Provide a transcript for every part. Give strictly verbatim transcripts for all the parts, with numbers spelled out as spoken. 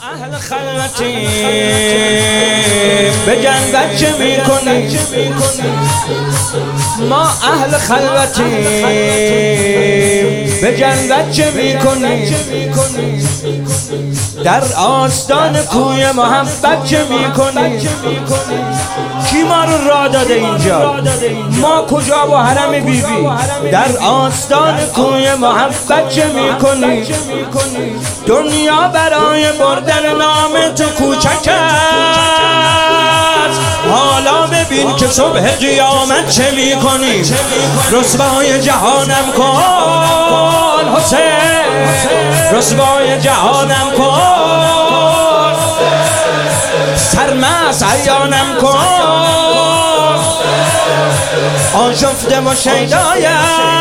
اهل خلوتی به جنبت چه میکنی؟ ما اهل خلوتی به جنبت چه میکنی؟ در آستان کوی محبت چه میکنی؟ کی ما رو راه داده اینجا؟ ما کجا با حرم بی بی؟ در آستان کوی محبت چه میکنی؟ دنیا برای بردن نام تو کوچک است، حالا ببین که صبح قیامت چه میکنی؟ رسوای جهانم کن حسین، رسوای جهانم کن، سرمست عیانم کن، آشفته و شیدایم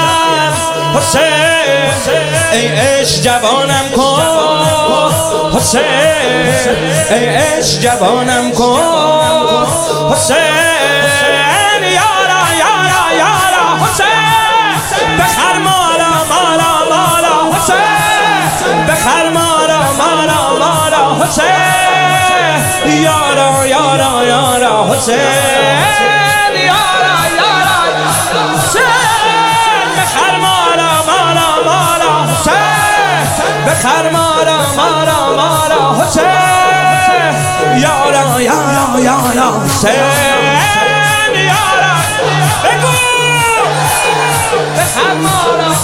حسین، ای عشق جوانم کن حسین، ای عشق جوانم کن حسین، یارا یارا یارا حسین، بخر مارا مارا مارا حسین، بخر مارا مارا مارا حسین، یارا یارا یارا حسین، یارا یارا حسین، بخر مارا مارا مارا حسین، بخر مارا مارا مارا حسین، یارا یارا یارا حسین، یارا بگو بخر مارا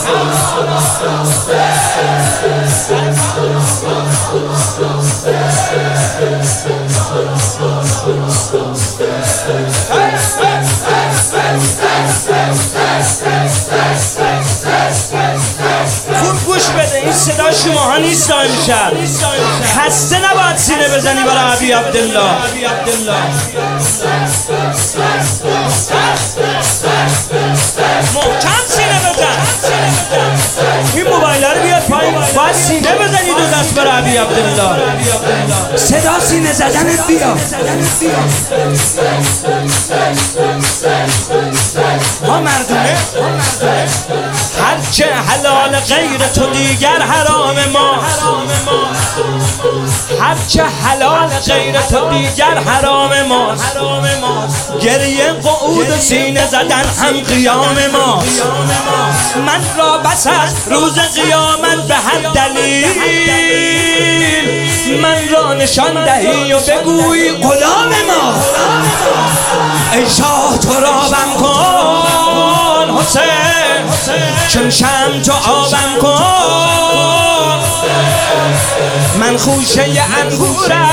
خوب گوش بده، این صدا شماها نیست امشب. خسته نباید سینه بزنی برای ابی عبدالله. محکم سینه بزن. این موبایل رو بیاد پایین، باید سینه بزنی دو دست برای ابی عبدالله. صدا سینه زدنت بیا. ما مردونه هرچه حلال غیر تو دیگر حرام ما، هرچه حلال غیر تو دیگر حرام ما، گریه قعود و سینه زدن هم قیام ما. من را بس است روز قیامت به هر دلیل، من را نشان دهی و بگویی غلام ما. ای شاه تو رابم کن حسین، چون شم تو آبم کن، من خوشه انگورم،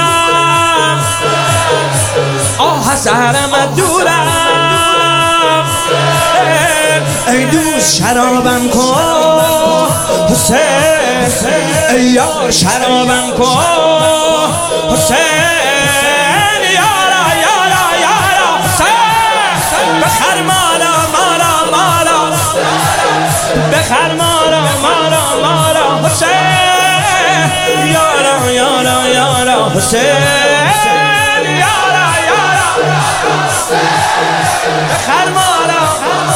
آه از حرمت دورم، ای دوست شرابم کن حسین، ای یار شرابم کن حسین، یارا یارا یارا حسین، بخر مارا مارا مارا، بخر مارا مارا مارا حسین، یارا یارا یارا حسین، یارا یارا بخر مارا،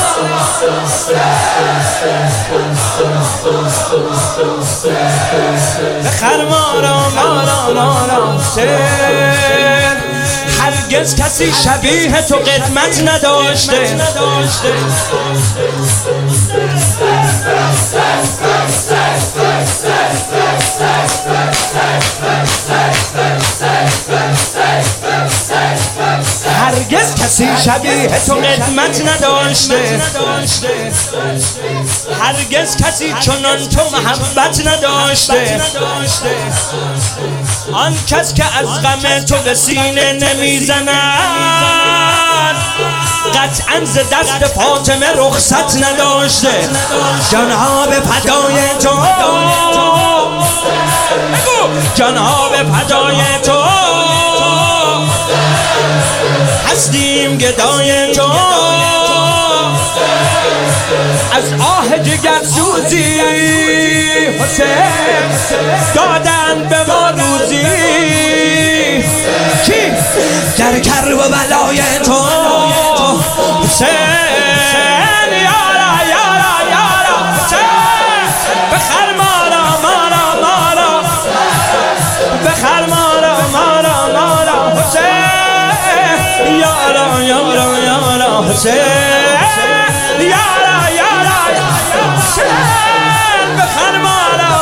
بخر مارا مارا مارا حسین. هرگز کسی شبیه تو قدمت نداشته، هرگز کسی شبیه تو قدمت نداشته، هرگز کسی چنان تو محبت نداشته. آن کس که از غم تو به سینه نمیزند، قطعاً ز دست فاطمه رخصت نداشته. جانها به فدای تو، جانها به فدای تو، هستیم گدای تو. از آه جگر سوزی حسین دادن به ما روزی، کی در کرب و بلای تو حسین، یارا یارا یارا حسین، بخر مارا مارا مارا، بخر یا حسین یارا یارا حسین بخن مالا